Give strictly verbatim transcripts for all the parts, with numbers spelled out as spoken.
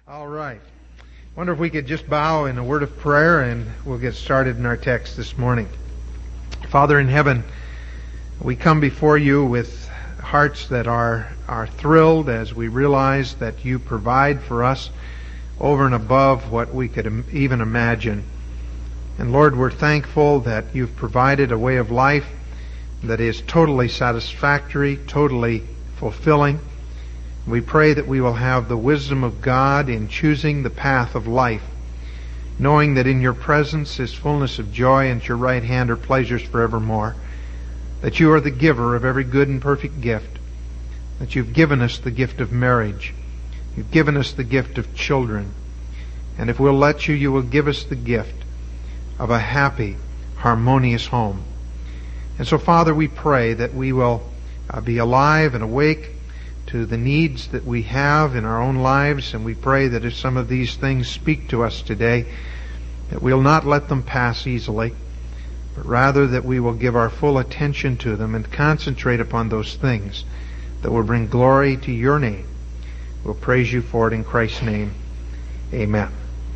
All right. Wonder if we could just bow in a word of prayer and we'll get started in our text this morning. Father in heaven, we come before you with hearts that are, are thrilled as we realize that you provide for us over and above what we could even imagine. And Lord, we're thankful that you've provided a way of life that is totally satisfactory, totally fulfilling. We pray that we will have the wisdom of God in choosing the path of life, knowing that in your presence is fullness of joy and at your right hand are pleasures forevermore, that you are the giver of every good and perfect gift, that you've given us the gift of marriage, you've given us the gift of children, and if we'll let you, you will give us the gift of a happy, harmonious home. And so, Father, we pray that we will uh, be alive and awake to the needs that we have in our own lives, and we pray that if some of these things speak to us today, that we'll not let them pass easily, but rather that we will give our full attention to them and concentrate upon those things that will bring glory to your name. We'll praise you for it in Christ's name. Amen.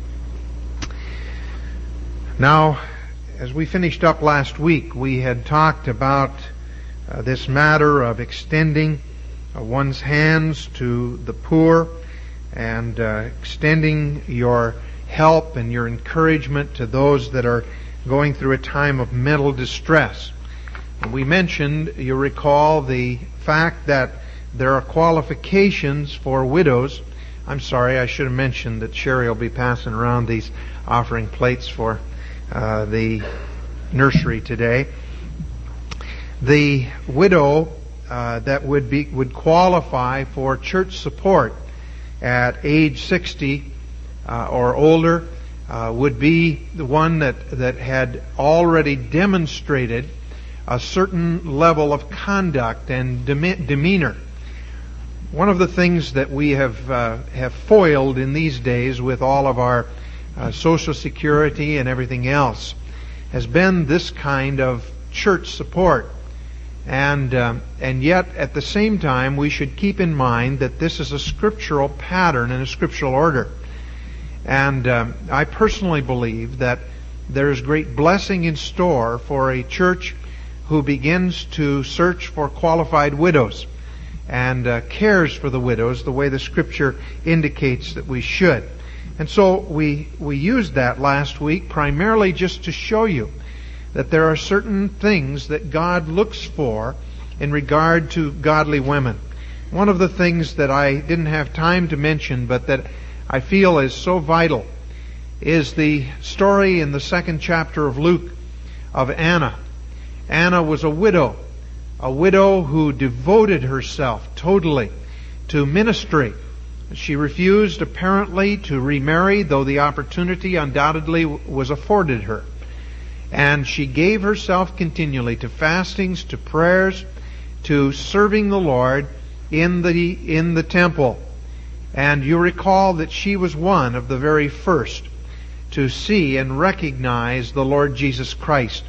Now, as we finished up last week, we had talked about uh, this matter of extending Uh, one's hands to the poor and uh, extending your help and your encouragement to those that are going through a time of mental distress. And we mentioned, you recall, the fact that there are qualifications for widows. I'm sorry, I should have mentioned that Sherry will be passing around these offering plates for uh, the nursery today. The widow Uh, that would be would qualify for church support at age sixty uh, or older uh, would be the one that, that had already demonstrated a certain level of conduct and dem- demeanor. One of the things that we have uh, have foiled in these days with all of our uh, Social Security and everything else has been this kind of church support. And um, and yet, at the same time, we should keep in mind that this is a scriptural pattern and a scriptural order. And um, I personally believe that there is great blessing in store for a church who begins to search for qualified widows and uh, cares for the widows the way the Scripture indicates that we should. And so we we used that last week primarily just to show you that there are certain things that God looks for in regard to godly women. One of the things that I didn't have time to mention, but that I feel is so vital, is the story in the second chapter of Luke of Anna. Anna was a widow, a widow who devoted herself totally to ministry. She refused apparently to remarry, though the opportunity undoubtedly was afforded her. And she gave herself continually to fastings, to prayers, to serving the Lord in the in the temple. And you recall that she was one of the very first to see and recognize the Lord Jesus Christ.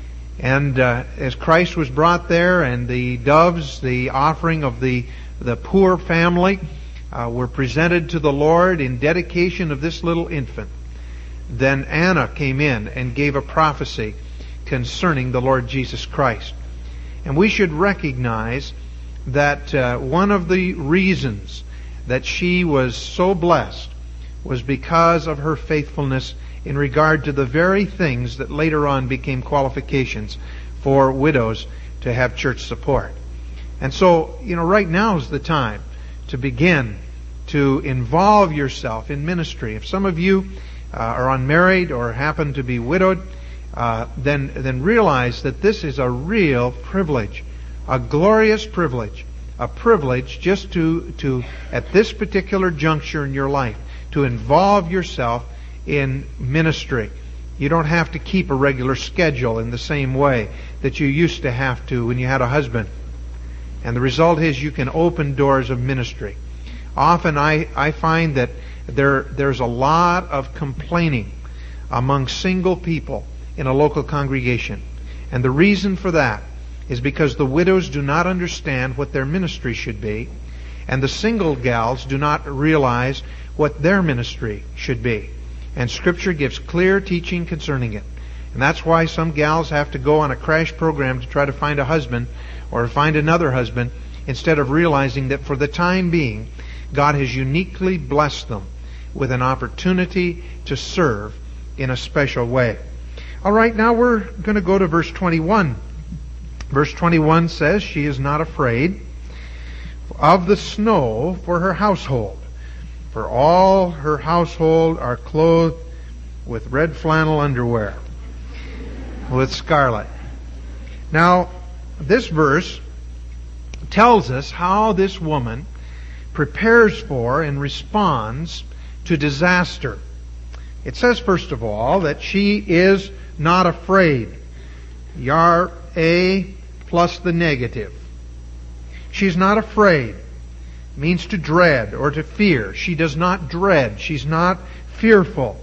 And uh, as Christ was brought there, and the doves, the offering of the the poor family, uh, were presented to the Lord in dedication of this little infant, then Anna came in and gave a prophecy concerning the Lord Jesus Christ. And we should recognize that uh, one of the reasons that she was so blessed was because of her faithfulness in regard to the very things that later on became qualifications for widows to have church support. And so, you know, right now is the time to begin to involve yourself in ministry. If some of you Uh, are unmarried or happen to be widowed, uh, then then realize that this is a real privilege, a glorious privilege, a privilege just to to at this particular juncture in your life to involve yourself in ministry. You don't have to keep a regular schedule in the same way that you used to have to when you had a husband. And the result is you can open doors of ministry. Often I, I find that There, there's a lot of complaining among single people in a local congregation. And the reason for that is because the widows do not understand what their ministry should be, and the single gals do not realize what their ministry should be. And Scripture gives clear teaching concerning it. And that's why some gals have to go on a crash program to try to find a husband or to find another husband, instead of realizing that for the time being, God has uniquely blessed them with an opportunity to serve in a special way. All right, now we're going to go to verse twenty-one. Verse twenty-one says, she is not afraid of the snow for her household, for all her household are clothed with red flannel underwear, with scarlet. Now, this verse tells us how this woman prepares for and responds to disaster. It says, first of all, that she is not afraid. Yar A plus the negative. She's not afraid. Means to dread or to fear. She does not dread. She's not fearful.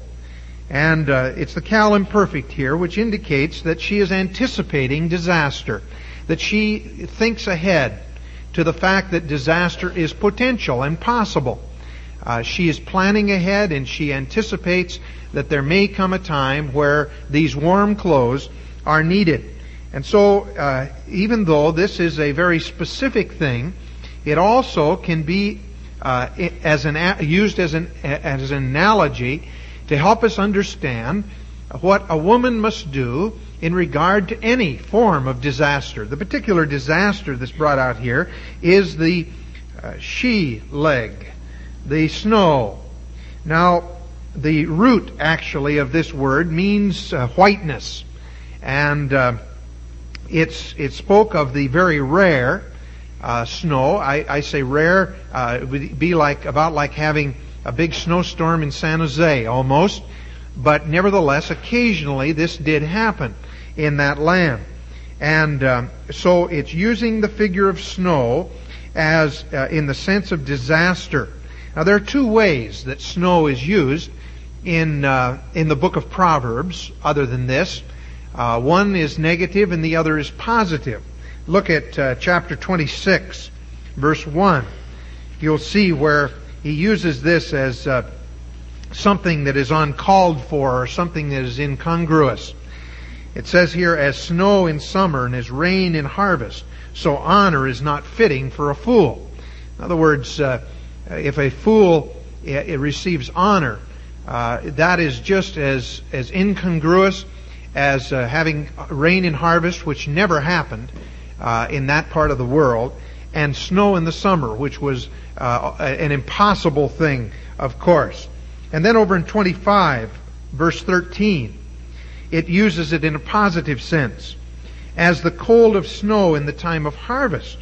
And uh, it's the Cal imperfect here, which indicates that she is anticipating disaster. That she thinks ahead to the fact that disaster is potential and possible. Uh, she is planning ahead, and she anticipates that there may come a time where these warm clothes are needed. And so, uh, even though this is a very specific thing, it also can be uh, as an used as an as an analogy to help us understand what a woman must do in regard to any form of disaster. The particular disaster that's brought out here is the uh, she leg, the snow. Now, the root actually of this word means uh, whiteness, and uh, it's it spoke of the very rare uh, snow. I, I say rare. Uh, it would be like about like having a big snowstorm in San Jose, almost. But nevertheless, occasionally this did happen in that land. And um, so it's using the figure of snow as uh, in the sense of disaster. Now there are two ways that snow is used in uh, in the book of Proverbs, other than this. Uh, one is negative and the other is positive. Look at uh, chapter twenty-six, verse one. You'll see where he uses this as uh, something that is uncalled for or something that is incongruous. It says here, as snow in summer and as rain in harvest, so honor is not fitting for a fool. In other words, uh, if a fool it, it receives honor, uh, that is just as, as incongruous as uh, having rain in harvest, which never happened uh, in that part of the world, and snow in the summer, which was uh, an impossible thing, of course. And then over in twenty-five, verse thirteen, it uses it in a positive sense. As the cold of snow in the time of harvest,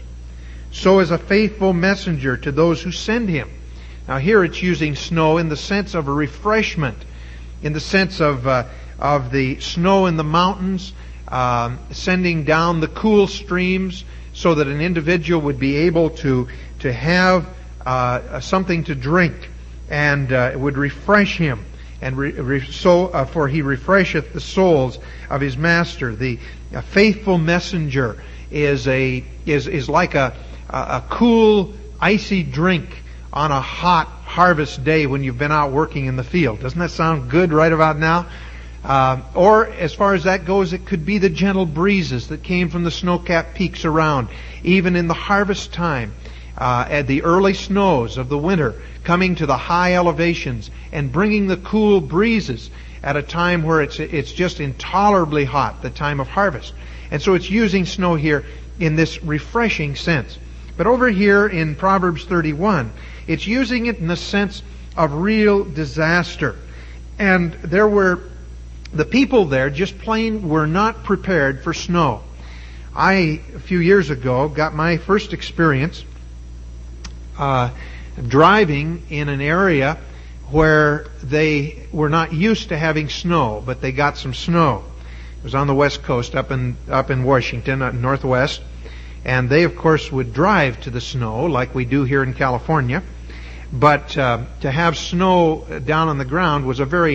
so is a faithful messenger to those who send him. Now here it's using snow in the sense of a refreshment, in the sense of uh, of the snow in the mountains, um, sending down the cool streams so that an individual would be able to to have uh, something to drink, and uh, it would refresh him. And re, re, so, uh, for he refresheth the souls of his master. The a faithful messenger is a is is like a, a a cool icy drink on a hot harvest day when you've been out working in the field. Doesn't that sound good right about now? Uh, or as far as that goes, it could be the gentle breezes that came from the snow-capped peaks around, even in the harvest time, uh, at the early snows of the winter, coming to the high elevations and bringing the cool breezes at a time where it's it's just intolerably hot, the time of harvest. And so it's using snow here in this refreshing sense. But over here in Proverbs thirty-one, it's using it in the sense of real disaster. And there were, the people there just plain were not prepared for snow. I, a few years ago, got my first experience uh, driving in an area where they were not used to having snow, but they got some snow. It was on the West Coast, up in up in Washington, uh, Northwest, and they, of course, would drive to the snow like we do here in California. But uh, to have snow down on the ground was a very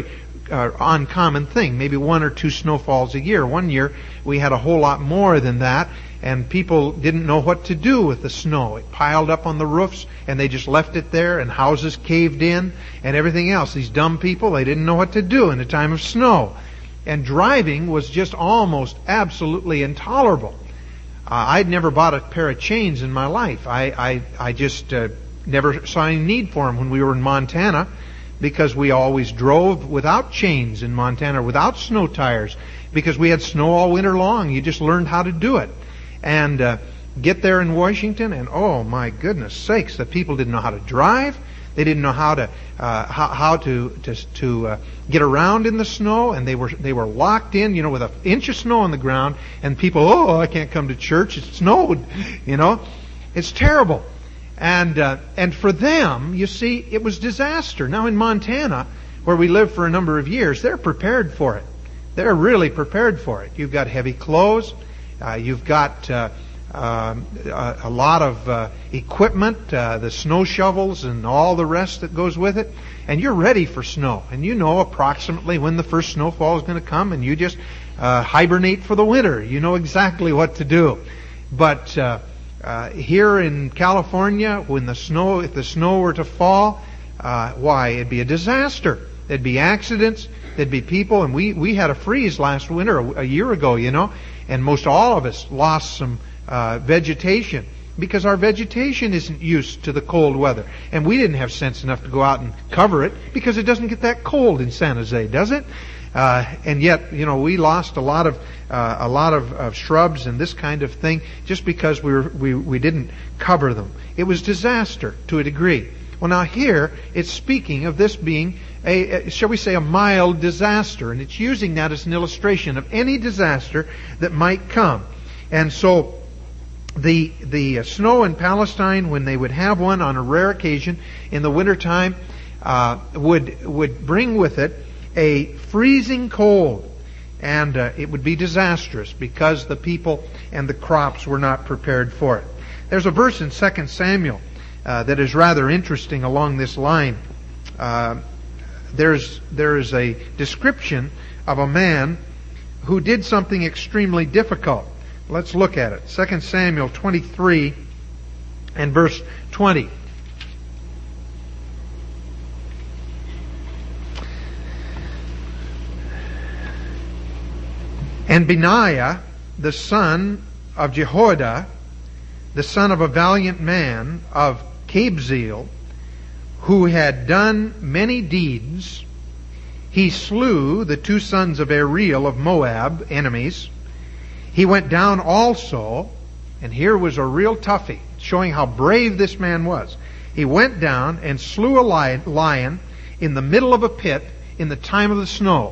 uh, uncommon thing. Maybe one or two snowfalls a year. One year we had a whole lot more than that, and people didn't know what to do with the snow. It piled up on the roofs, and they just left it there, and houses caved in, and everything else. These dumb people, they didn't know what to do in a time of snow. And driving was just almost absolutely intolerable. Uh, I'd never bought a pair of chains in my life. I, I, I just uh, never saw any need for them when we were in Montana, because we always drove without chains in Montana, without snow tires, because we had snow all winter long. You just learned how to do it. And uh, get there in Washington, and oh my goodness sakes, the people didn't know how to drive. They didn't know how to uh, how, how to to, to uh, get around in the snow, and they were they were locked in, you know, with an inch of snow on the ground. And people, oh, I can't come to church. It snowed, you know. It's terrible. And uh, and for them, you see, it was disaster. Now in Montana, where we lived for a number of years, they're prepared for it. They're really prepared for it. You've got heavy clothes. Uh, you've got uh, uh, a, a lot of uh, equipment, uh, the snow shovels and all the rest that goes with it, and you're ready for snow. And you know approximately when the first snowfall is going to come, and you just uh, hibernate for the winter. You know exactly what to do. But uh, uh, here in California, when the snow, if the snow were to fall, uh, why, it'd be a disaster. There'd be accidents. There'd be people, and we, we had a freeze last winter, a, a year ago, you know, and most all of us lost some uh, vegetation because our vegetation isn't used to the cold weather. And we didn't have sense enough to go out and cover it because it doesn't get that cold in San Jose, does it? Uh, and yet, you know, we lost a lot of uh, a lot of, of shrubs and this kind of thing just because we were, we we didn't cover them. It was disaster to a degree. Well, now here it's speaking of this being a, a, shall we say, a mild disaster, and it's using that as an illustration of any disaster that might come. And so the the uh, snow in Palestine, when they would have one on a rare occasion in the wintertime, uh, would would bring with it a freezing cold, and uh, it would be disastrous because the people and the crops were not prepared for it. There's a verse in Second Samuel uh, that is rather interesting along this line. Uh, there's there is a description of a man who did something extremely difficult. Let's look at it. Second Samuel twenty-three and verse twenty. And Benaiah, the son of Jehoiada, the son of a valiant man of Kabzeel, who had done many deeds, he slew the two sons of Ariel of Moab, enemies. He went down also, and here was a real toughie, showing how brave this man was. He went down and slew a lion in the middle of a pit in the time of the snow.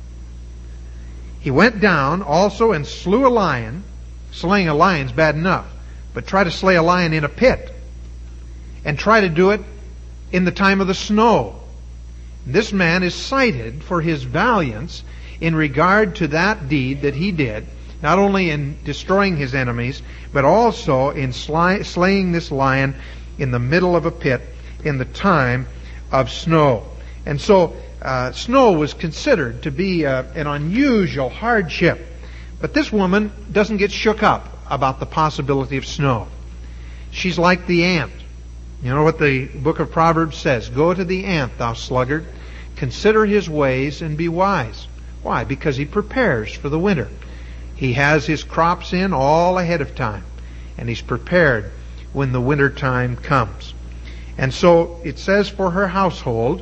He went down also and slew a lion. Slaying a lion's bad enough, but try to slay a lion in a pit, and try to do it in the time of the snow. This man is cited for his valiance in regard to that deed that he did, not only in destroying his enemies, but also in sly, slaying this lion in the middle of a pit in the time of snow. And so uh, snow was considered to be uh, an unusual hardship. But this woman doesn't get shook up about the possibility of snow. She's like the ant. You know what the book of Proverbs says? Go to the ant, thou sluggard. Consider his ways and be wise. Why? Because he prepares for the winter. He has his crops in all ahead of time, and he's prepared when the winter time comes. And so it says for her household,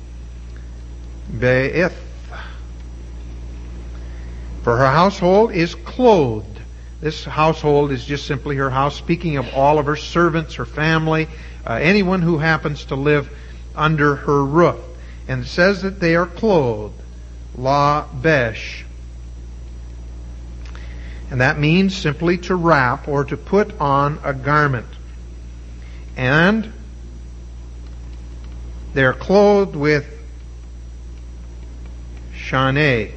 Be'ith. For her household is clothed. This household is just simply her house, speaking of all of her servants, her family, uh, anyone who happens to live under her roof. And it says that they are clothed. La besh. And that means simply to wrap or to put on a garment. And they're clothed with shaneh.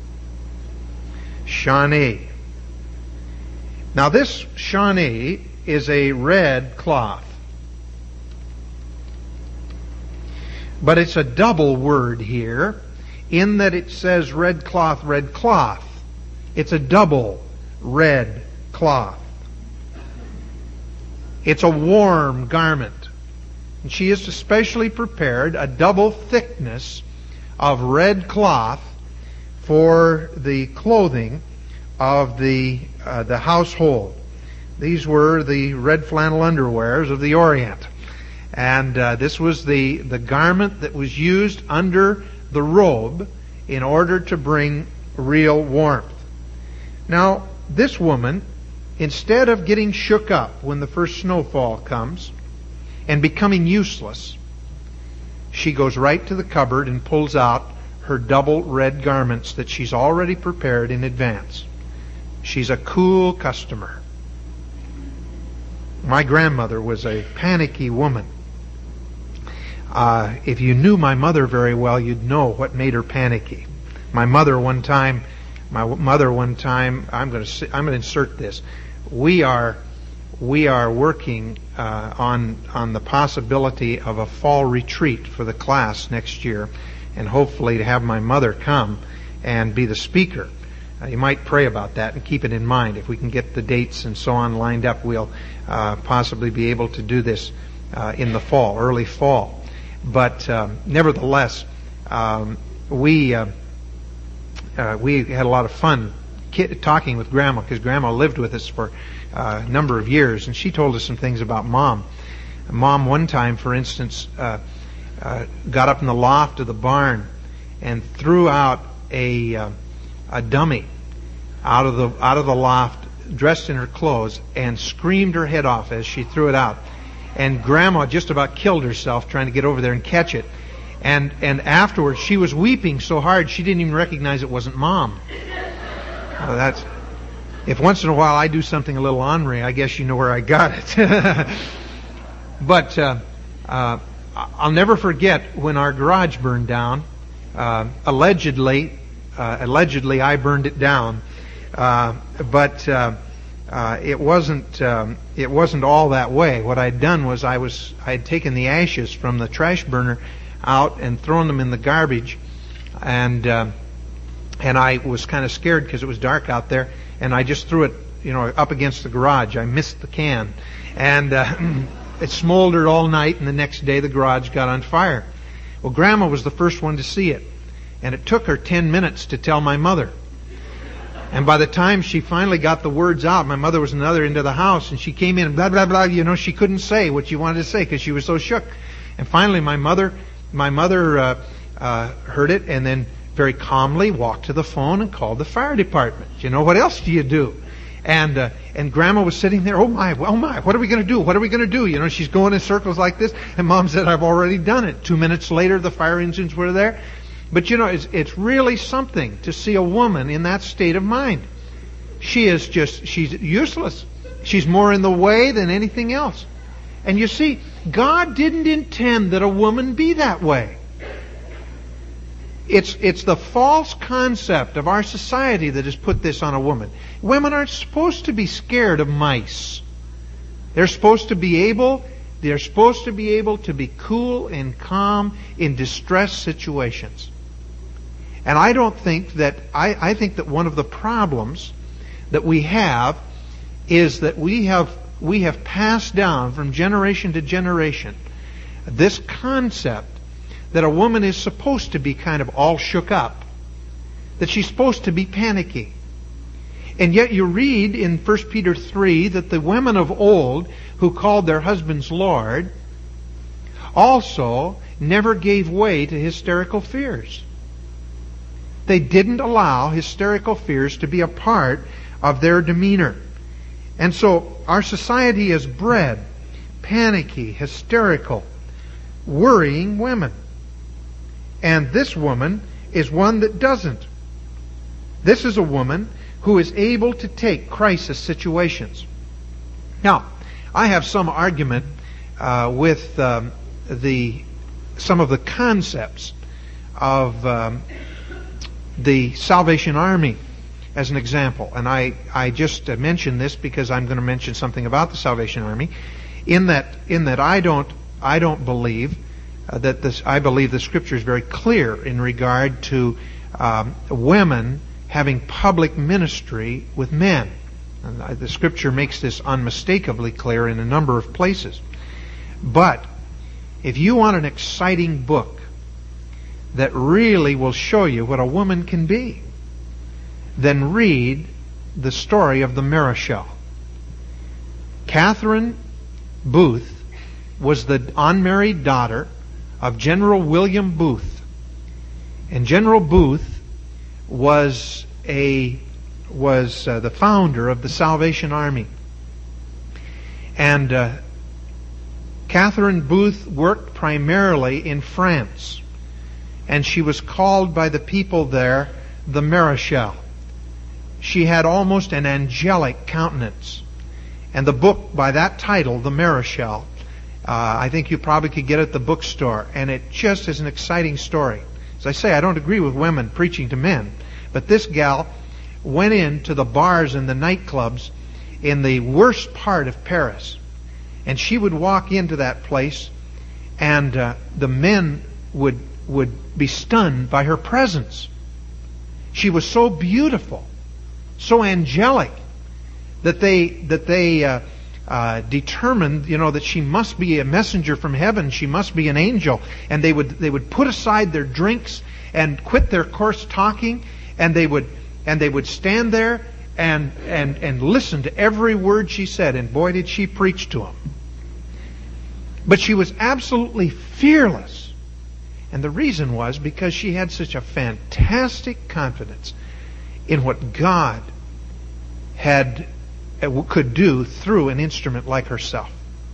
Shaneh. Now this shaneh is a red cloth. But it's a double word here. in that it says red cloth, red cloth. It's a double red cloth. It's a warm garment. And she is especially prepared a double thickness of red cloth for the clothing of the uh, the household. These were the red flannel underwears of the Orient. And uh, this was the, the garment that was used under the robe in order to bring real warmth. Now, this woman, instead of getting shook up when the first snowfall comes and becoming useless, she goes right to the cupboard and pulls out her double red garments that she's already prepared in advance. She's a cool customer. My grandmother was a panicky woman. Uh, if you knew my mother very well, you'd know what made her panicky. My mother one time, my mother one time, I'm going to I'm going to insert this. We are we are working uh, on on the possibility of a fall retreat for the class next year, and hopefully to have my mother come and be the speaker. Uh, you might pray about that and keep it in mind. If we can get the dates and so on lined up, we'll uh, possibly be able to do this uh, in the fall, early fall. But um, nevertheless, um, we uh, uh, we had a lot of fun ki- talking with Grandma, because Grandma lived with us for uh, a number of years, and she told us some things about Mom. Mom, one time, for instance, uh, uh, got up in the loft of the barn and threw out a uh, a dummy out of the out of the loft, dressed in her clothes, and screamed her head off as she threw it out. And Grandma just about killed herself trying to get over there and catch it. And and afterwards, she was weeping so hard she didn't even recognize it wasn't Mom. Well, that's if once in a while I do something a little ornery, I guess you know where I got it. But uh, uh, I'll never forget when our garage burned down. Uh, allegedly, uh, allegedly I burned it down, uh, but. Uh, Uh, it wasn't. Um, it wasn't all that way. What I'd done was I was. I had taken the ashes from the trash burner out and thrown them in the garbage, and uh, and I was kind of scared because it was dark out there, and I just threw it, you know, up against the garage. I missed the can, and uh, it smoldered all night. And the next day, the garage got on fire. Well, Grandma was the first one to see it, and it took her ten minutes to tell my mother. And by the time she finally got the words out, my mother was in the other end of the house, and she came in and blah, blah, blah, you know, she couldn't say what she wanted to say because she was so shook. And finally my mother, my mother, uh, uh, heard it and then very calmly walked to the phone and called the fire department. You know, what else do you do? And, uh, and Grandma was sitting there, oh my, oh my, what are we going to do? What are we going to do? You know, she's going in circles like this. And Mom said, I've already done it. Two minutes later, the fire engines were there. But you know, it's, it's really something to see a woman in that state of mind. She is just, she's useless. She's more in the way than anything else. And you see, God didn't intend that a woman be that way. It's, it's the false concept of our society that has put this on a woman. Women aren't supposed to be scared of mice. They're supposed to be able, they're supposed to be able to be cool and calm in distress situations. And I don't think that, I, I think that one of the problems that we have is that we have, we have passed down from generation to generation this concept that a woman is supposed to be kind of all shook up, that she's supposed to be panicky. And yet you read in First Peter three that the women of old who called their husbands Lord also never gave way to hysterical fears. They didn't allow hysterical fears to be a part of their demeanor. And so our society has bred panicky, hysterical, worrying women. And this woman is one that doesn't. This is a woman who is able to take crisis situations. Now, I have some argument uh, with um, the some of the concepts of um, the Salvation Army as an example. And I, I just uh, mention this because I'm going to mention something about the Salvation Army, in that in that I don't I don't believe uh, that this, I believe the Scripture is very clear in regard to um, women having public ministry with men. And the Scripture makes this unmistakably clear in a number of places. But if you want an exciting book that really will show you what a woman can be, then read the story of the Marischal. Catherine Booth was the unmarried daughter of General William Booth. And General Booth was a was uh, the founder of the Salvation Army. And uh, Catherine Booth worked primarily in France. And she was called by the people there the Marischal. She had almost an angelic countenance. And the book by that title, The Marischal, uh, I think you probably could get it at the bookstore. And it just is an exciting story. As I say, I don't agree with women preaching to men. But this gal went into the bars and the nightclubs in the worst part of Paris. And she would walk into that place, and uh, the men would would be stunned by her presence. She was so beautiful, so angelic, that they that they uh, uh, determined, you know, that she must be a messenger from heaven. She must be an angel, and they would they would put aside their drinks and quit their coarse talking, and they would and they would stand there and and and listen to every word she said. And boy, did she preach to them! But she was absolutely fearless. And the reason was because she had such a fantastic confidence in what God had could do through an instrument like herself.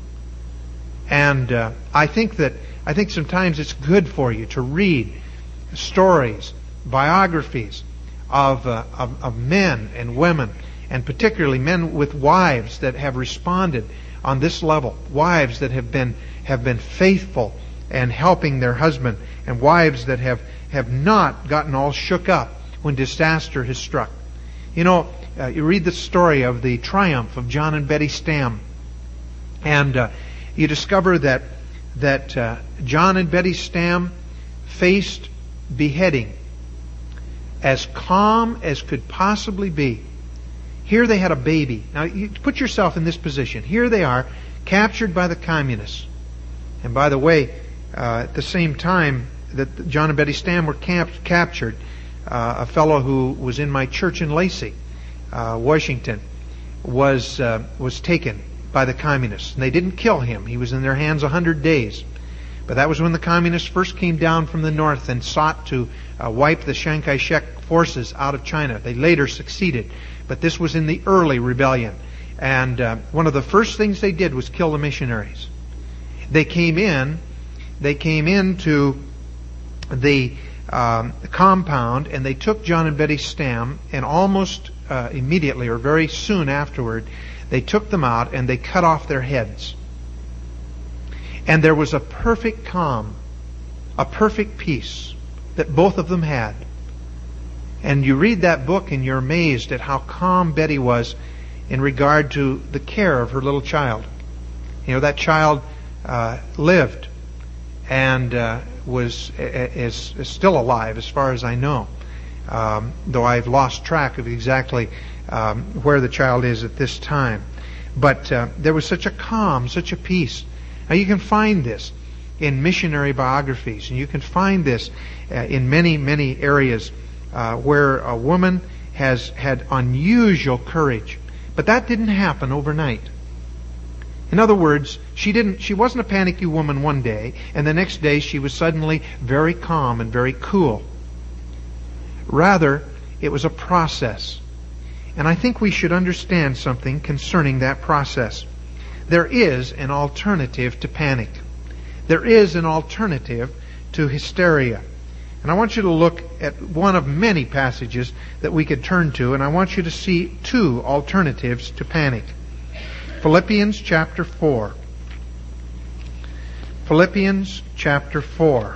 And uh, I think that I think sometimes it's good for you to read stories, biographies of, uh, of of men and women, and particularly men with wives that have responded on this level, wives that have been have been faithful and helping their husband, and wives that have, have not gotten all shook up when disaster has struck. You know, uh, you read the story of the triumph of John and Betty Stam, and uh, you discover that that uh, John and Betty Stam faced beheading as calm as could possibly be. Here they had a baby. Now, you put yourself in this position. Here they are, captured by the communists. And by the way, uh, at the same time that John and Betty Stam were camp- captured, uh, a fellow who was in my church in Lacey, uh, Washington, was uh, was taken by the communists. And they didn't kill him. He was in their hands a hundred days. But that was when the communists first came down from the north and sought to uh, wipe the Chiang Kai-shek forces out of China. They later succeeded. But this was in the early rebellion. And uh, one of the first things they did was kill the missionaries. They came in, they came into the um, compound, and they took John and Betty Stam, and almost uh, immediately or very soon afterward, they took them out and they cut off their heads. And there was a perfect calm, a perfect peace that both of them had. And you read that book and you're amazed at how calm Betty was in regard to the care of her little child. You know, that child uh, lived and uh, was is, is still alive as far as I know, um, though I've lost track of exactly um, where the child is at this time. But uh, there was such a calm, such a peace. Now you can find this in missionary biographies, and you can find this uh, in many, many areas uh, where a woman has had unusual courage. But that didn't happen overnight. In other words, she didn't. She wasn't a panicky woman one day, and the next day she was suddenly very calm and very cool. Rather, it was a process. And I think we should understand something concerning that process. There is an alternative to panic. There is an alternative to hysteria. And I want you to look at one of many passages that we could turn to, and I want you to see two alternatives to panic. Philippians chapter four. Philippians chapter four.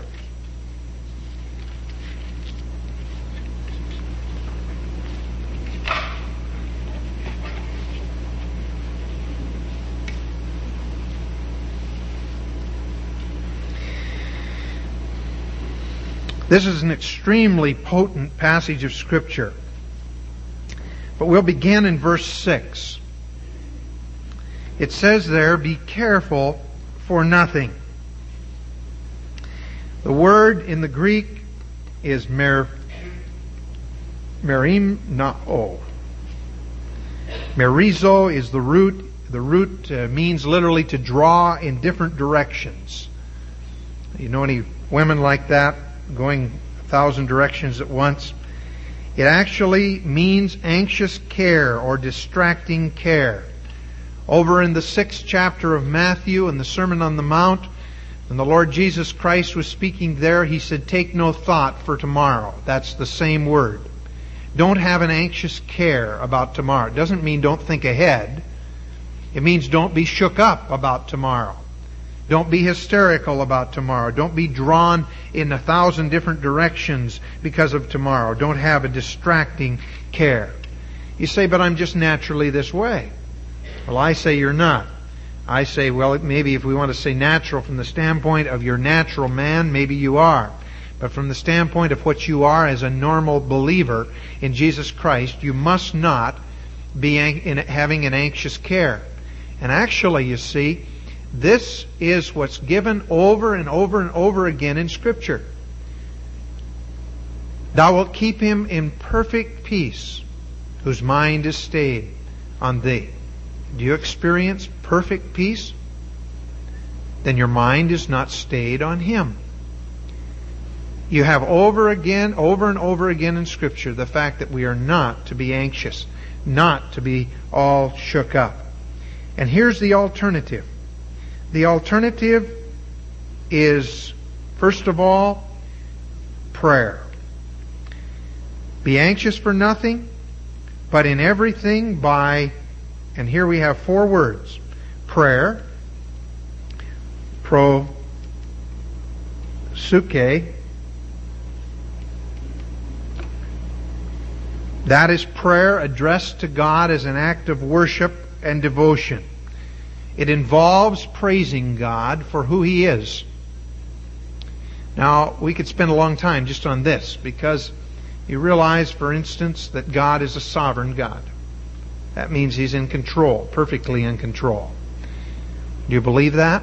This is an extremely potent passage of Scripture. But we'll begin in verse six. It says there, "Be careful for nothing." The word in the Greek is mer, merimnao. Merizo is the root. The root uh, means literally to draw in different directions. You know any women like that, going a thousand directions at once? It actually means anxious care or distracting care. Over in the sixth chapter of Matthew, in the Sermon on the Mount, when the Lord Jesus Christ was speaking there, He said, "Take no thought for tomorrow." That's the same word. Don't have an anxious care about tomorrow. It doesn't mean don't think ahead. It means don't be shook up about tomorrow. Don't be hysterical about tomorrow. Don't be drawn in a thousand different directions because of tomorrow. Don't have a distracting care. You say, "But I'm just naturally this way." Well, I say you're not. I say, well, maybe if we want to say natural from the standpoint of your natural man, maybe you are. But from the standpoint of what you are as a normal believer in Jesus Christ, you must not be in having an anxious care. And actually, you see, this is what's given over and over and over again in Scripture. "Thou wilt keep him in perfect peace, whose mind is stayed on thee." Do you experience perfect peace? Then your mind is not stayed on Him. You have over again, over and over again in Scripture, the fact that we are not to be anxious, not to be all shook up. And here's the alternative. The alternative is, first of all, prayer. "Be anxious for nothing, but in everything by," and here we have four words: prayer, pro, suke. That is prayer addressed to God as an act of worship and devotion. It involves praising God for who He is. Now, we could spend a long time just on this, because you realize, for instance, that God is a sovereign God. That means He's in control, perfectly in control. Do you believe that?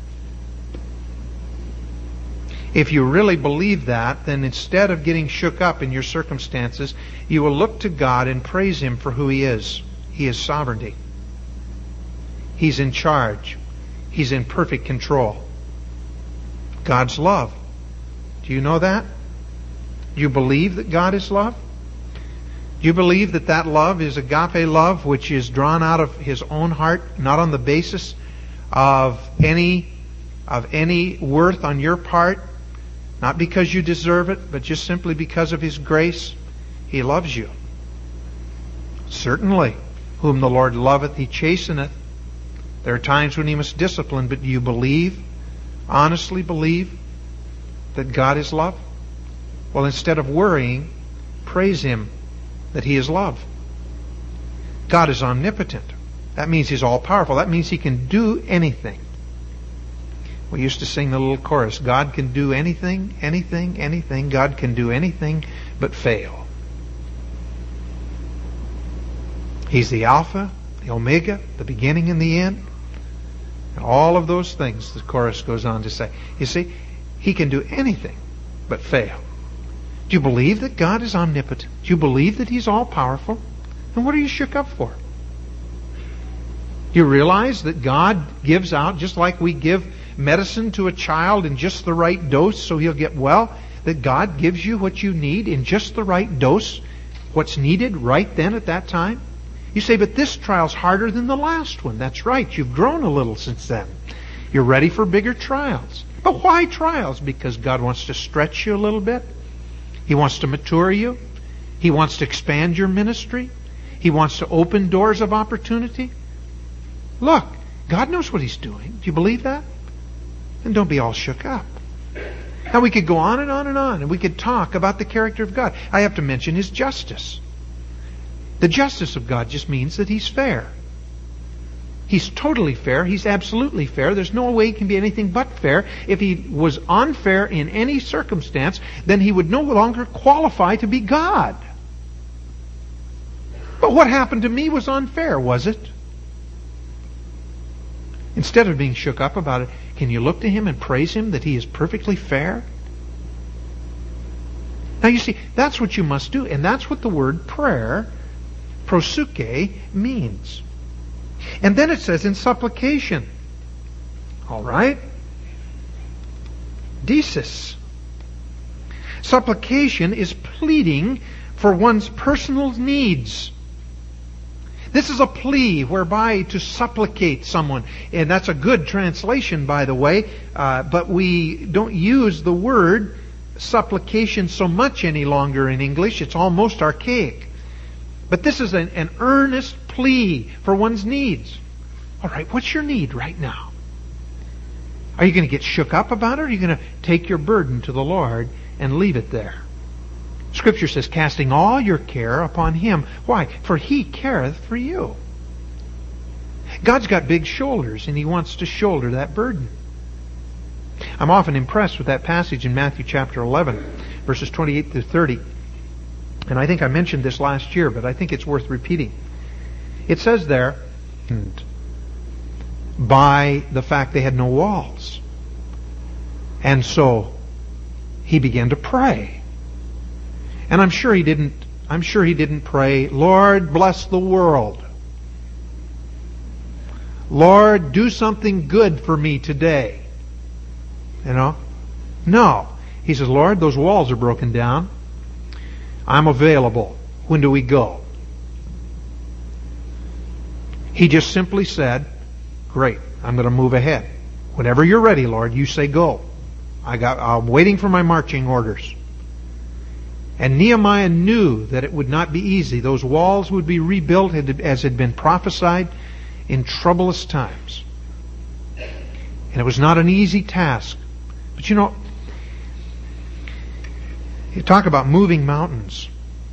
If you really believe that, then instead of getting shook up in your circumstances, you will look to God and praise Him for who He is. He is sovereignty. He's in charge. He's in perfect control. God's love. Do you know that? Do you believe that God is love? Do you believe that that love is agape love, which is drawn out of His own heart, not on the basis of any of any worth on your part, not because you deserve it, but just simply because of His grace? He loves you. Certainly, whom the Lord loveth, He chasteneth. There are times when He must discipline, but do you believe, honestly believe, that God is love? Well, instead of worrying, praise Him that He is love. God is omnipotent. That means He's all-powerful. That means He can do anything. We used to sing the little chorus, God can do anything, anything, anything. God can do anything but fail. He's the Alpha, the Omega, the beginning and the end. And all of those things, the chorus goes on to say. You see, He can do anything but fail. Do you believe that God is omnipotent? Do you believe that He's all-powerful? Then what are you shook up for? Do you realize that God gives out, just like we give medicine to a child in just the right dose so he'll get well, that God gives you what you need in just the right dose, what's needed right then at that time? You say, but this trial's harder than the last one. That's right. You've grown a little since then. You're ready for bigger trials. But why trials? Because God wants to stretch you a little bit. He wants to mature you. He wants to expand your ministry. He wants to open doors of opportunity. Look, God knows what He's doing. Do you believe that? And don't be all shook up. Now we could go on and on and on, and we could talk about the character of God. I have to mention His justice. The justice of God just means that He's fair. He's totally fair. He's absolutely fair. There's no way he can be anything but fair. If he was unfair in any circumstance, then he would no longer qualify to be God. But what happened to me was unfair, was it? Instead of being shook up about it, can you look to Him and praise Him that He is perfectly fair? Now you see, that's what you must do, and that's what the word prayer, prosuke, means. And then it says in supplication. All right? Desis. Supplication is pleading for one's personal needs. This is a plea whereby to supplicate someone. And that's a good translation, by the way. Uh, but we don't use the word supplication so much any longer in English. It's almost archaic. But this is an, an earnest plea for one's needs. All right, what's your need right now? Are you going to get shook up about it, or are you going to take your burden to the Lord and leave it there? Scripture says, casting all your care upon Him. Why? For He careth for you. God's got big shoulders, and He wants to shoulder that burden. I'm often impressed with that passage in Matthew chapter eleven, verses twenty-eight through thirty. And I think I mentioned this last year, but I think it's worth repeating. It says there, by the fact they had no walls. And so He began to pray. And I'm sure he didn't, I'm sure he didn't pray, Lord, bless the world. Lord, do something good for me today. You know? No. He says, Lord, those walls are broken down. I'm available. When do we go? He just simply said, great, I'm going to move ahead. Whenever you're ready, Lord, you say go. I got, I'm waiting for my marching orders. And Nehemiah knew that it would not be easy. Those walls would be rebuilt as had been prophesied in troublous times. And it was not an easy task. But you know, you talk about moving mountains.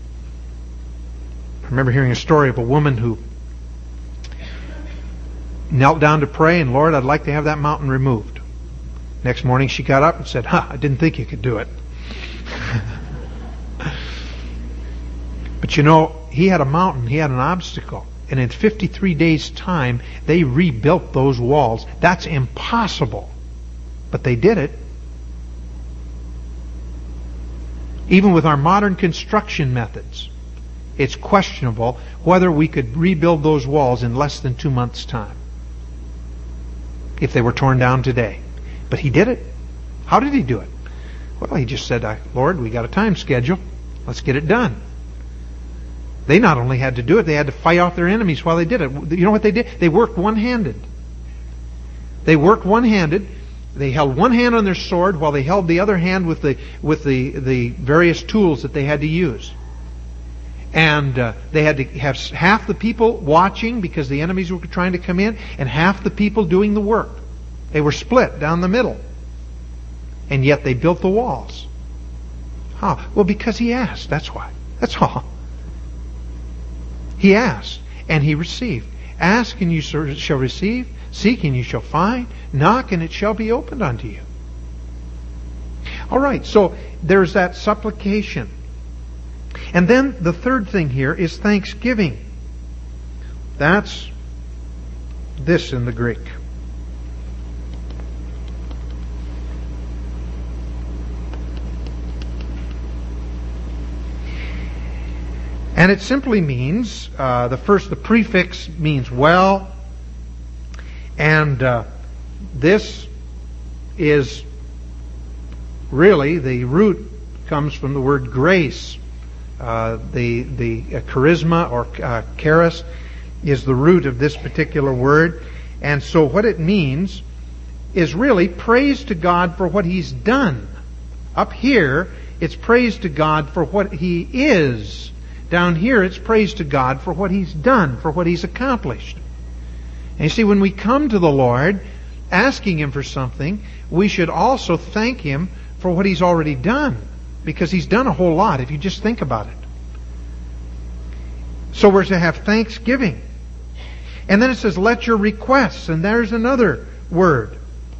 I remember hearing a story of a woman who knelt down to pray, and Lord, I'd like to have that mountain removed. Next morning she got up and said, huh, I didn't think you could do it. But you know, he had a mountain, he had an obstacle. And in fifty-three days' time, they rebuilt those walls. That's impossible. But they did it. Even with our modern construction methods, it's questionable whether we could rebuild those walls in less than two months' time if they were torn down today. But he did it. How did he do it? Well, he just said, Lord, we got a time schedule. Let's get it done. They not only had to do it, they had to fight off their enemies while they did it. You know what they did? They worked one-handed. They worked one-handed. They held one hand on their sword while they held the other hand with the with the, the various tools that they had to use. And uh, they had to have half the people watching because the enemies were trying to come in, and half the people doing the work. They were split down the middle. And yet they built the walls. How? Well, because he asked. That's why. That's all. He asked, and he received. Ask, and you shall receive. Seek, and you shall find. Knock, and it shall be opened unto you. All right, so there's that supplication. And then the third thing here is thanksgiving. That's this in the Greek. And it simply means, uh, the first, the prefix means well, and uh, this is really, the root comes from the word grace. Uh, the the uh, charisma or uh, charis is the root of this particular word. And so what it means is really praise to God for what He's done. Up here, it's praise to God for what He is. Down here, it's praise to God for what He's done, for what He's accomplished. And you see, when we come to the Lord asking Him for something, we should also thank Him for what He's already done. Because He's done a whole lot, if you just think about it. So we're to have thanksgiving. And then it says, let your requests, and there's another word.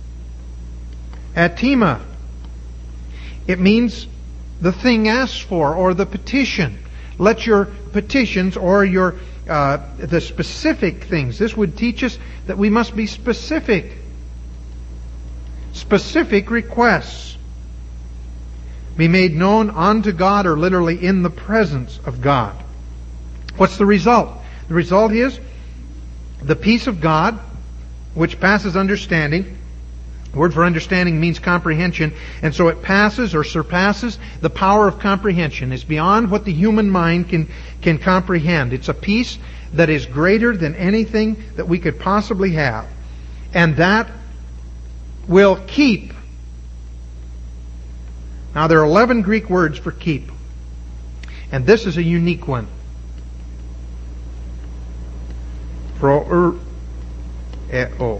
Atima. It means the thing asked for, or the petition. Let your petitions, or your uh, the specific things. This would teach us that we must be specific. Specific requests be made known unto God, or literally in the presence of God. What's the result? The result is the peace of God, which passes understanding. The word for understanding means comprehension, and so it passes or surpasses the power of comprehension. It's beyond what the human mind can, can comprehend. It's a peace that is greater than anything that we could possibly have. And that will keep. Now there are eleven Greek words for keep. And this is a unique one. Pro eo.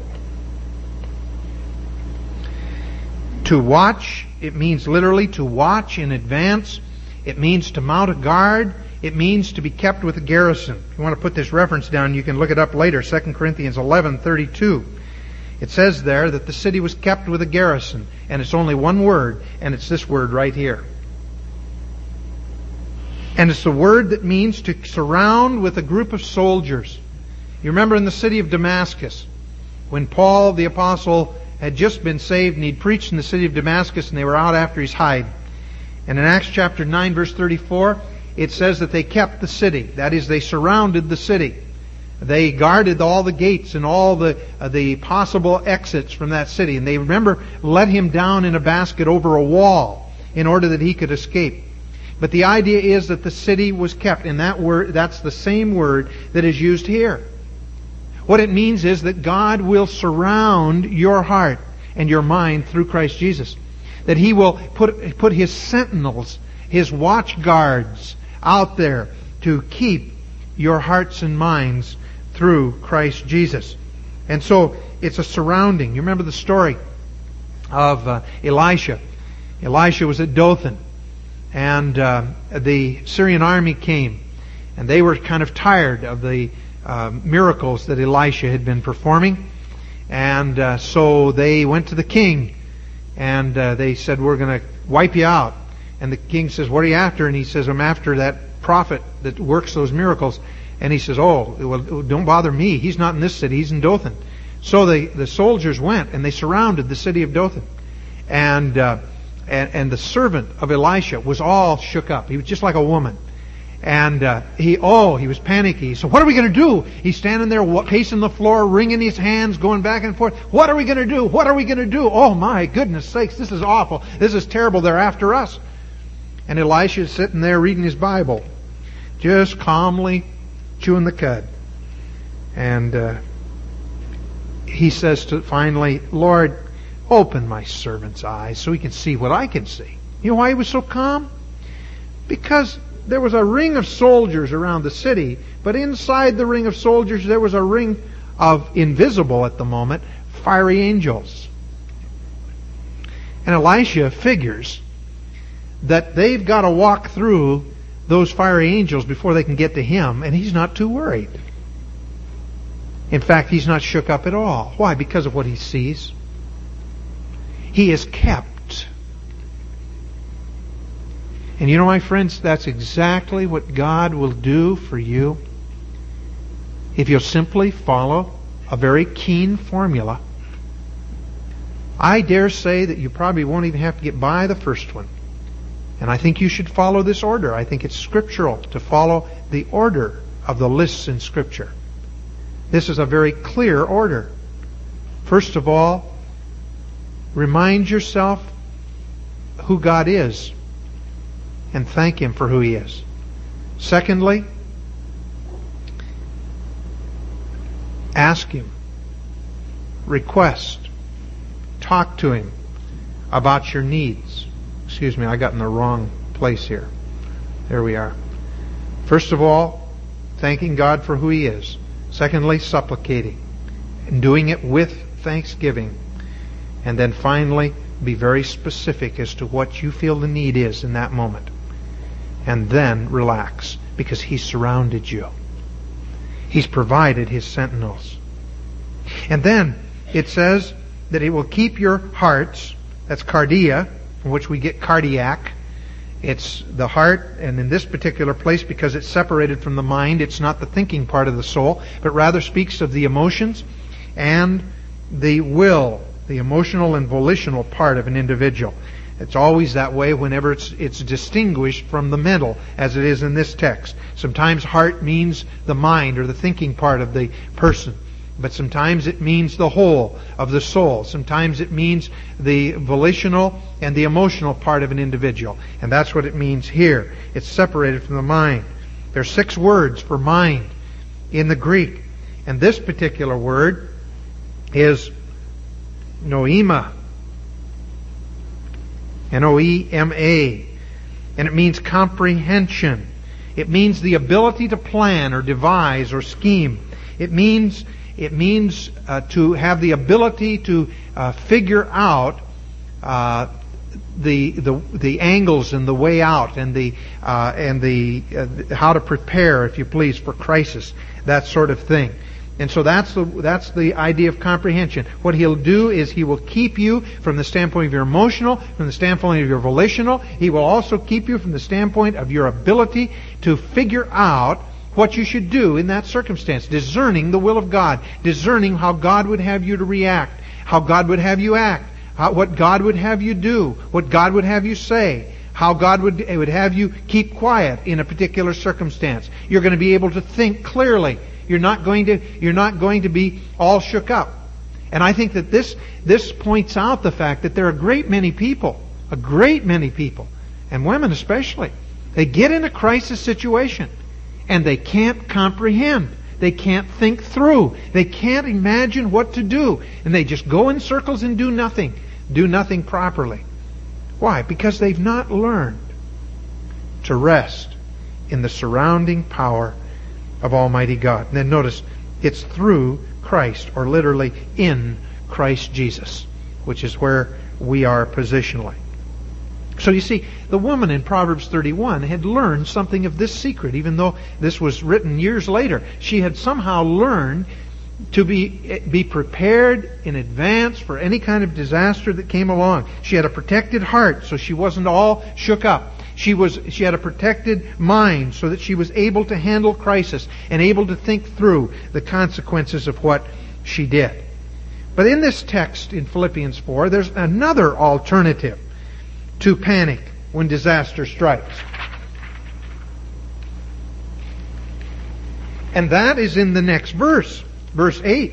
To watch, it means literally to watch in advance. It means to mount a guard. It means to be kept with a garrison. If you want to put this reference down, you can look it up later. Second Corinthians eleven thirty-two. It says there that the city was kept with a garrison. And it's only one word, and it's this word right here. And it's the word that means to surround with a group of soldiers. You remember in the city of Damascus, when Paul the apostle had just been saved and he'd preached in the city of Damascus and they were out after his hide. And in Acts chapter nine verse thirty-four, it says that they kept the city. That is, they surrounded the city. They guarded all the gates and all the uh, the possible exits from that city. And they, remember, let him down in a basket over a wall in order that he could escape. But the idea is that the city was kept. And that word, that's the same word that is used here. What it means is that God will surround your heart and your mind through Christ Jesus. That He will put, put His sentinels, His watch guards out there to keep your hearts and minds through Christ Jesus. And so it's a surrounding. You remember the story of uh, Elisha. Elisha was at Dothan, and uh, the Syrian army came, and they were kind of tired of the Uh, miracles that Elisha had been performing. And uh, so they went to the king and uh, they said, we're going to wipe you out. And the king says, what are you after? And he says, I'm after that prophet that works those miracles. And he says, oh, well, don't bother me. He's not in this city. He's in Dothan. So the, the soldiers went and they surrounded the city of Dothan. And, uh, and, and the servant of Elisha was all shook up. He was just like a woman. And uh, he, oh, he was panicky. So what are we going to do? He's standing there pacing the floor, wringing his hands, going back and forth. What are we going to do? What are we going to do? Oh my goodness sakes, this is awful. This is terrible. They're after us. And Elisha is sitting there reading his Bible, just calmly chewing the cud. And uh, he says to finally, Lord, open my servant's eyes so he can see what I can see. You know why he was so calm? Because there was a ring of soldiers around the city, but inside the ring of soldiers there was a ring of invisible at the moment, fiery angels. And Elisha figures that they've got to walk through those fiery angels before they can get to him, and he's not too worried. In fact, he's not shook up at all. Why? Because of what he sees. He is kept. And you know, my friends, that's exactly what God will do for you if you'll simply follow a very keen formula. I dare say that you probably won't even have to get by the first one. And I think you should follow this order. I think it's scriptural to follow the order of the lists in Scripture. This is a very clear order. First of all, remind yourself who God is and thank Him for who He is. Secondly, ask Him, request, talk to Him about your needs. Excuse me, I got in the wrong place here. There we are. First of all, thanking God for who He is. Secondly, supplicating and doing it with thanksgiving. And then finally, be very specific as to what you feel the need is in that moment. And then relax, because He surrounded you. He's provided His sentinels. And then it says that He will keep your hearts. That's cardia, from which we get cardiac. It's the heart, and in this particular place, because it's separated from the mind, it's not the thinking part of the soul, but rather speaks of the emotions and the will, the emotional and volitional part of an individual. It's always that way whenever it's it's distinguished from the mental, as it is in this text. Sometimes heart means the mind or the thinking part of the person. But sometimes it means the whole of the soul. Sometimes it means the volitional and the emotional part of an individual. And that's what it means here. It's separated from the mind. There are six words for mind in the Greek. And this particular word is noema. N O E M A. And it means comprehension. It means the ability to plan or devise or scheme. It means It means uh, to have the ability to uh, figure out uh, the the the angles and the way out and the uh, and the uh, how to prepare, if you please, for crisis, that sort of thing. And so that's the that's the idea of comprehension. What He'll do is He will keep you from the standpoint of your emotional, from the standpoint of your volitional. He will also keep you from the standpoint of your ability to figure out what you should do in that circumstance, discerning the will of God, discerning how God would have you to react, how God would have you act, how, what God would have you do, what God would have you say, how God would, would have you keep quiet in a particular circumstance. You're going to be able to think clearly. You're not going to, you're not going to be all shook up. And I think that this, this points out the fact that there are a great many people, a great many people, and women especially, they get in a crisis situation and they can't comprehend. They can't think through. They can't imagine what to do. And they just go in circles and do nothing. Do nothing properly. Why? Because they've not learned to rest in the surrounding power of Almighty God. And then notice, it's through Christ, or literally in Christ Jesus, which is where we are positionally. So you see, the woman in Proverbs thirty-one had learned something of this secret, even though this was written years later. She had somehow learned to be be prepared in advance for any kind of disaster that came along. She had a protected heart, so she wasn't all shook up. She was she had a protected mind, so that she was able to handle crisis and able to think through the consequences of what she did. But in this text in Philippians four, there's another alternative to panic when disaster strikes. And that is in the next verse, verse eight.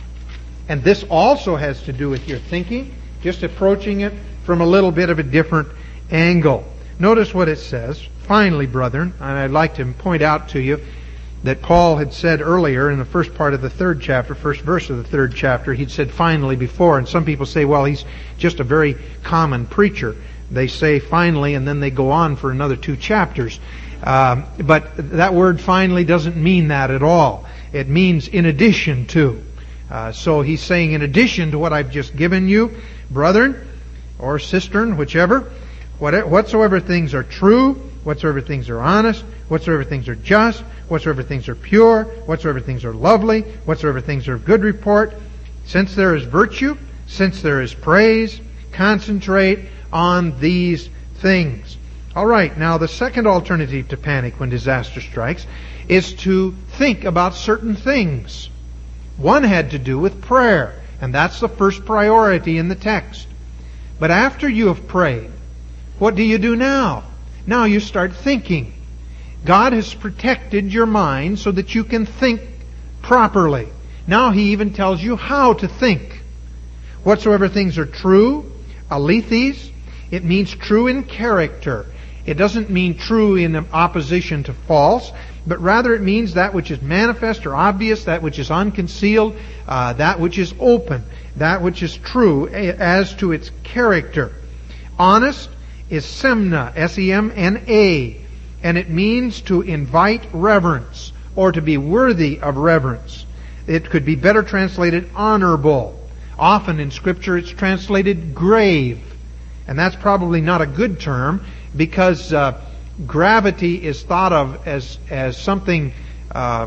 And this also has to do with your thinking, just approaching it from a little bit of a different angle. Notice what it says. Finally, brethren, and I'd like to point out to you that Paul had said earlier in the first part of the third chapter, first verse of the third chapter, he'd said finally before. And some people say, well, he's just a very common preacher. They say finally, and then they go on for another two chapters. Um, but that word finally doesn't mean that at all. It means in addition to. Uh, so he's saying in addition to what I've just given you, brethren, or sistern, whichever, whatsoever things are true, whatsoever things are honest, whatsoever things are just, whatsoever things are pure, whatsoever things are lovely, whatsoever things are of good report, since there is virtue, since there is praise, concentrate on these things. All right, now the second alternative to panic when disaster strikes is to think about certain things. One had to do with prayer, and that's the first priority in the text. But after you have prayed, what do you do now? Now you start thinking. God has protected your mind so that you can think properly. Now He even tells you how to think. Whatsoever things are true, alethes, it means true in character. It doesn't mean true in opposition to false, but rather it means that which is manifest or obvious, that which is unconcealed, uh, that which is open, that which is true as to its character. Honest is semna, S E M N A, and it means to invite reverence or to be worthy of reverence. It could be better translated honorable. Often in Scripture it's translated grave. And that's probably not a good term because uh, gravity is thought of as as something, um,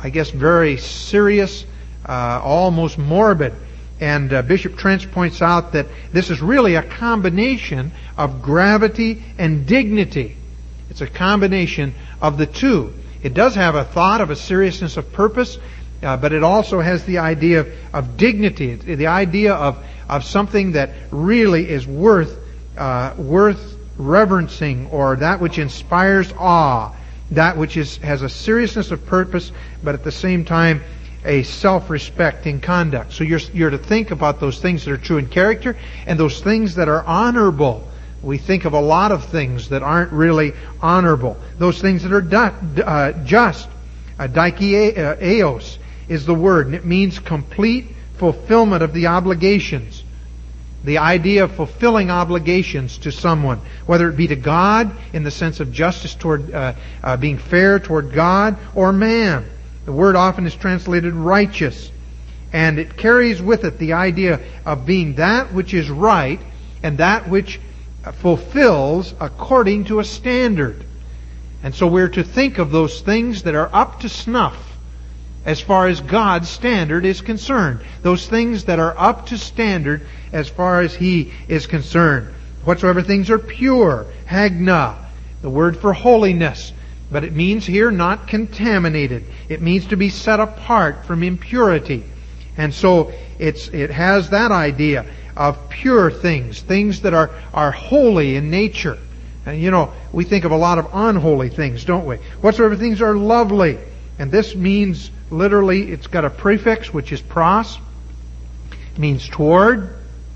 I guess, very serious, uh, almost morbid. And uh, Bishop Trench points out that this is really a combination of gravity and dignity. It's a combination of the two. It does have a thought of a seriousness of purpose, uh, but it also has the idea of, of dignity, the idea of, of something that really is worth uh, worth reverencing, or that which inspires awe, that which is has a seriousness of purpose, but at the same time a self-respect in conduct. So you're, you're to think about those things that are true in character and those things that are honorable. We think of a lot of things that aren't really honorable. Those things that are du- uh, just. Uh, Dikaios is the word, and it means complete fulfillment of the obligations. The idea of fulfilling obligations to someone, whether it be to God in the sense of justice toward, uh, uh, being fair toward God, or man. The word often is translated righteous. And it carries with it the idea of being that which is right and that which fulfills according to a standard. And so we're to think of those things that are up to snuff as far as God's standard is concerned. Those things that are up to standard as far as He is concerned. Whatsoever things are pure, hagna, the word for holiness. But it means here not contaminated. It means to be set apart from impurity. And so it's it has that idea of pure things, things that are, are holy in nature. And you know, we think of a lot of unholy things, don't we? Whatsoever things are lovely. And this means, literally, it's got a prefix, which is pros. It means toward.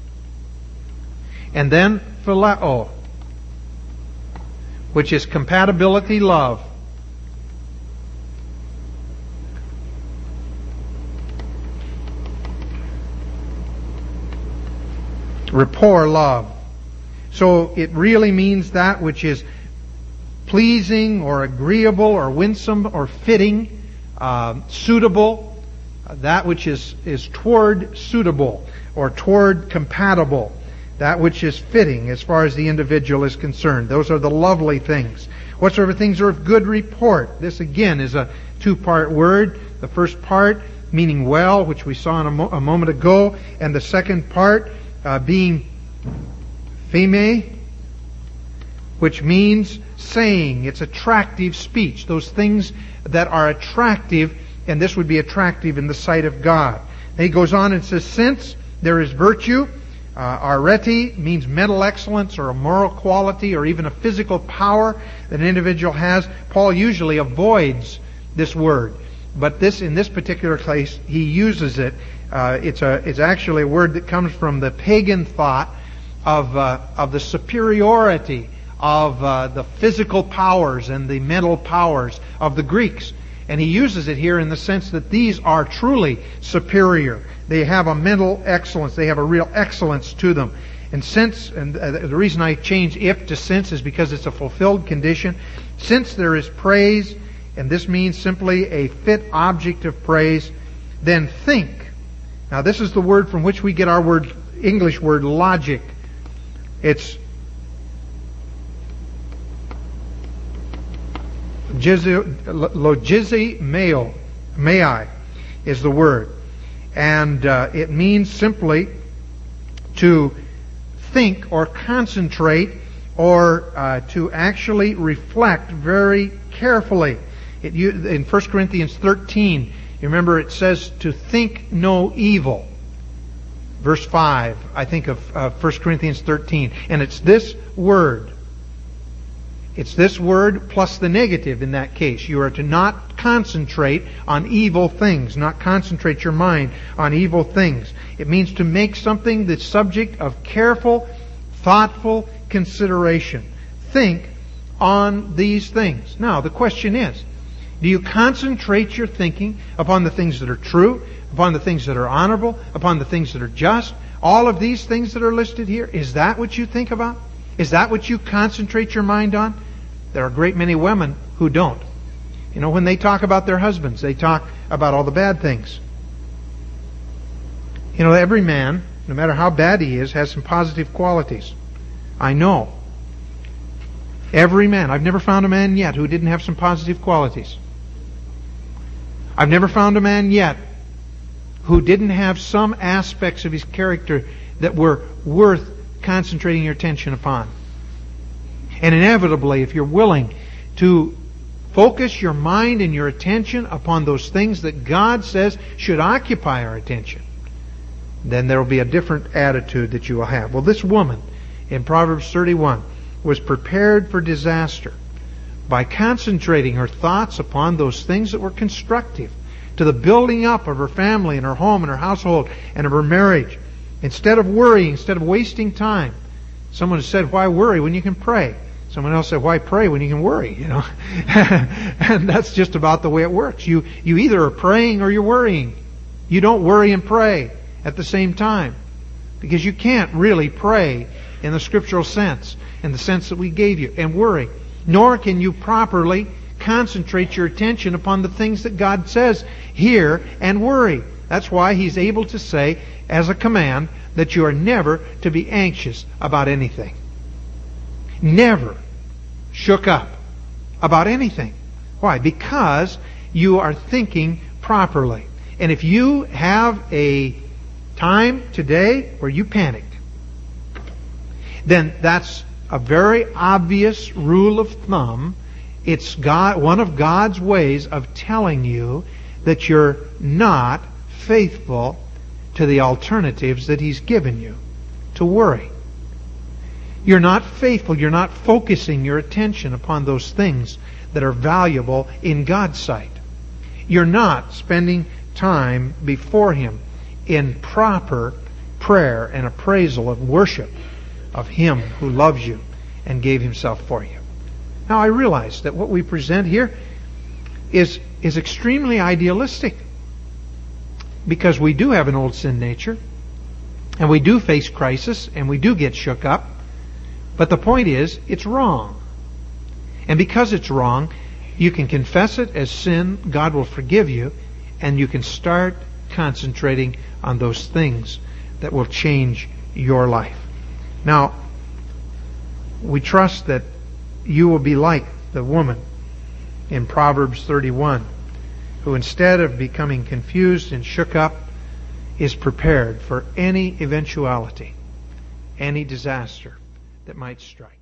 And then phileo, which is compatibility, love. Rapport, love. So it really means that which is pleasing or agreeable or winsome or fitting, uh, suitable, uh, that which is, is toward suitable or toward compatible, that which is fitting as far as the individual is concerned. Those are the lovely things. Whatsoever things are of good report. This again is a two-part word. The first part meaning well, which we saw in a, mo- a moment ago, and the second part uh, being pheme, which means saying. It's attractive speech. Those things that are attractive, and this would be attractive in the sight of God. And he goes on and says, since there is virtue, uh, arete means mental excellence or a moral quality or even a physical power that an individual has. Paul usually avoids this word, but this in this particular case he uses it. Uh, it's a it's actually a word that comes from the pagan thought of uh, of the superiority of uh, the physical powers and the mental powers of the Greeks. And he uses it here in the sense that these are truly superior. They have a mental excellence. They have a real excellence to them. And since, and the reason I change if to since is because it's a fulfilled condition. Since there is praise, and this means simply a fit object of praise, then think. Now this is the word from which we get our word, English word logic. It's logizi meo, mei is the word. And uh, it means simply to think or concentrate or uh, to actually reflect very carefully. It, you, in First Corinthians thirteen, you remember it says to think no evil. Verse five, I think of uh, First Corinthians thirteen. And it's this word. It's this word plus the negative in that case. You are to not concentrate on evil things, not concentrate your mind on evil things. It means to make something the subject of careful, thoughtful consideration. Think on these things. Now, the question is, do you concentrate your thinking upon the things that are true, upon the things that are honorable, upon the things that are just? All of these things that are listed here, is that what you think about? Is that what you concentrate your mind on? There are a great many women who don't. You know, when they talk about their husbands, they talk about all the bad things. You know, every man, no matter how bad he is, has some positive qualities. I know. Every man. I've never found a man yet who didn't have some positive qualities. I've never found a man yet who didn't have some aspects of his character that were worth concentrating your attention upon. And inevitably, if you're willing to focus your mind and your attention upon those things that God says should occupy our attention, then there will be a different attitude that you will have. Well, this woman in Proverbs thirty-one was prepared for disaster by concentrating her thoughts upon those things that were constructive to the building up of her family and her home and her household and of her marriage. Instead of worrying, instead of wasting time. Someone has said, why worry when you can pray? Someone else said, why pray when you can worry? You know, and that's just about the way it works. You you either are praying or you're worrying. You don't worry and pray at the same time, because you can't really pray in the scriptural sense, in the sense that we gave you, and worry. Nor can you properly concentrate your attention upon the things that God says here and worry. That's why He's able to say, as a command, that you are never to be anxious about anything. Never shook up about anything. Why? Because you are thinking properly. And if you have a time today where you panicked, then that's a very obvious rule of thumb. It's God, one of God's ways of telling you that you're not faithful to the alternatives that He's given you to worry. You're not faithful. You're not focusing your attention upon those things that are valuable in God's sight. You're not spending time before Him in proper prayer and appraisal of worship of Him who loves you and gave Himself for you. Now, I realize that what we present here is, is extremely idealistic, because we do have an old sin nature, and we do face crisis, and we do get shook up. But the point is, it's wrong. And because it's wrong, you can confess it as sin, God will forgive you, and you can start concentrating on those things that will change your life. Now, we trust that you will be like the woman in Proverbs thirty-one, who instead of becoming confused and shook up, is prepared for any eventuality, any disaster that might strike.